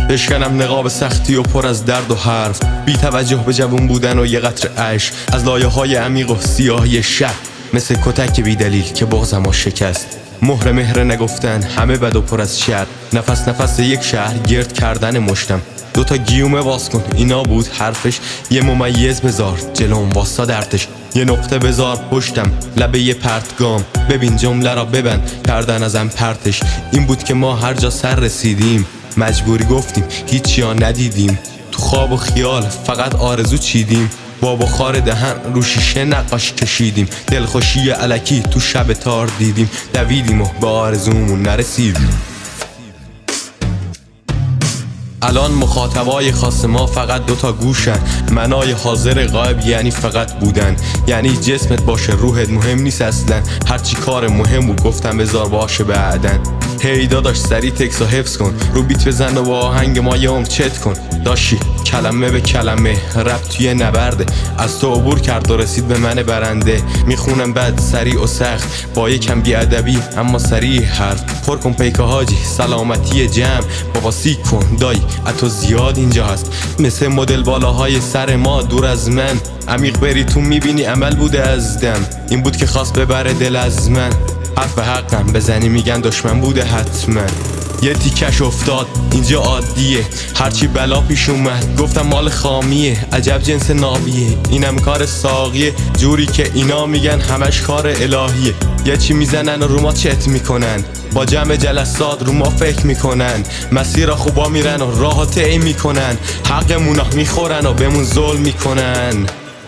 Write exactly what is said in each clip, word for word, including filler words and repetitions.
بشکنم نقاب سختی و پر از درد و حرف، بی توجه به جوون بودن و یه قطره اشک از لایه های عمیق و سیاهی شب، مثل کتک بی دلیل که بغضمو شکست. مهر مهر نگفتن، همه بد و پر از شر، نفس نفس یک شهر گرد کردن مشتم. دوتا گیومه باز کن، اینا بود حرفش. یه ممیز بذار جلوم واسا درتش، یه نقطه بذار پشتم لبه یه پرتگام. ببین جمله را ببند، کردن ازم پرتش. این بود که ما هر جا سر رسیدیم مجبوری گفتیم، هیچی ها ندیدیم. تو خواب و خیال فقط آرزو چیدیم، با بخار دهن رو شیشه نقاش کشیدیم. دلخوشی الکی تو شب تار دیدیم، دویدیم و به آرزومون نرسیدیم. الان مخاطبای خاص ما فقط دوتا گوشن، منای حاضر غایب یعنی فقط بودن. یعنی جسمت باشه روحت مهم نیست اصلا، هرچی کار مهم بود گفتم بذار باشه بعدن. هی داداش سری تکسو حفظ کن، رو بیت بزن و با آهنگ ما یه عمر چت کن. داشی کلمه به کلمه رپ توی نبرده، از تو عبور کرد و رسید به من برنده. میخونم بعد سریع و سخت با یکم بیادبی اما سریع حرف. پر کن پیکه حاجی سلامتی جمع، بابا سیک کن دایی اتو زیاد اینجا هست. مثل مدل بالاهای سر ما دور از من، عمیق بری تو میبینی عمل بوده از دم. این بود که خواست ببره دل از من، حرف به حقم بزنی میگن دشمن بوده حتما. یه تیکش افتاد اینجا عادیه، هرچی بلا پیش اومد گفتم مال خامیه. عجب جنس نابیه، اینم کار ساقیه، جوری که اینا میگن همش کار الهیه. یه چی میزنن و رو ما چت میکنن، با جمع جلسات رو ما فکر میکنن. مسیر خوبا میرن و راه طی میکنن، حقمونا میخورن و بهمون ظلم میکنن.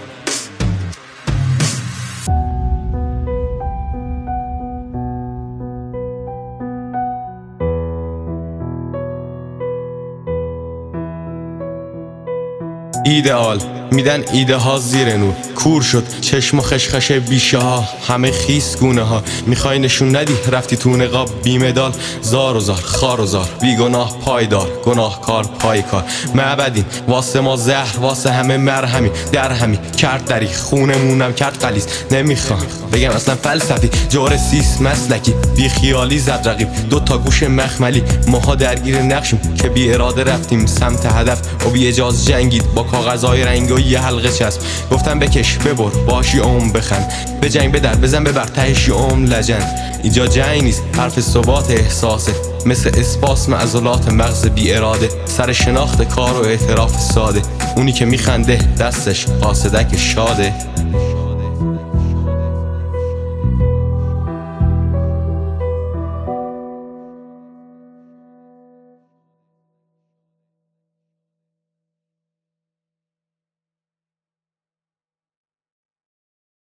ایدئال میدن ایده ها زیر نور، کور شد چشم و خشخش بیشه ها، همه خیس گونه ها. میخوای نشون ندی رفتی تو نقاب بی مدال، زار و زار خار و زار بی گناه پایدار، گناه کار پای کار. معبدین واسه ما زهر، واسه همه مرهمی، در همی کرد دری خونمونم کرد قلیز. نمیخوام بگم اصلا فلسفی، جور سیس مسلکی بی خیالی زد رقیب. دو تا گوش مخملی ماها درگیر نقشیم که بی اراده رفتیم سمت هدف و بی اجاز جنگید با کاغذهای رنگی و یه حلقه چسب. گفتم بکش ببر باشی اوم بخند، به جنگ بدر بزن ببر تهش اوم لجند. اینجا جنگ نیست حرف ثبات احساسه، مثل اسپاس معضلات مغز بی اراده. سر شناخت کار و اعتراف ساده، اونی که میخنده دستش قاصدک شاده.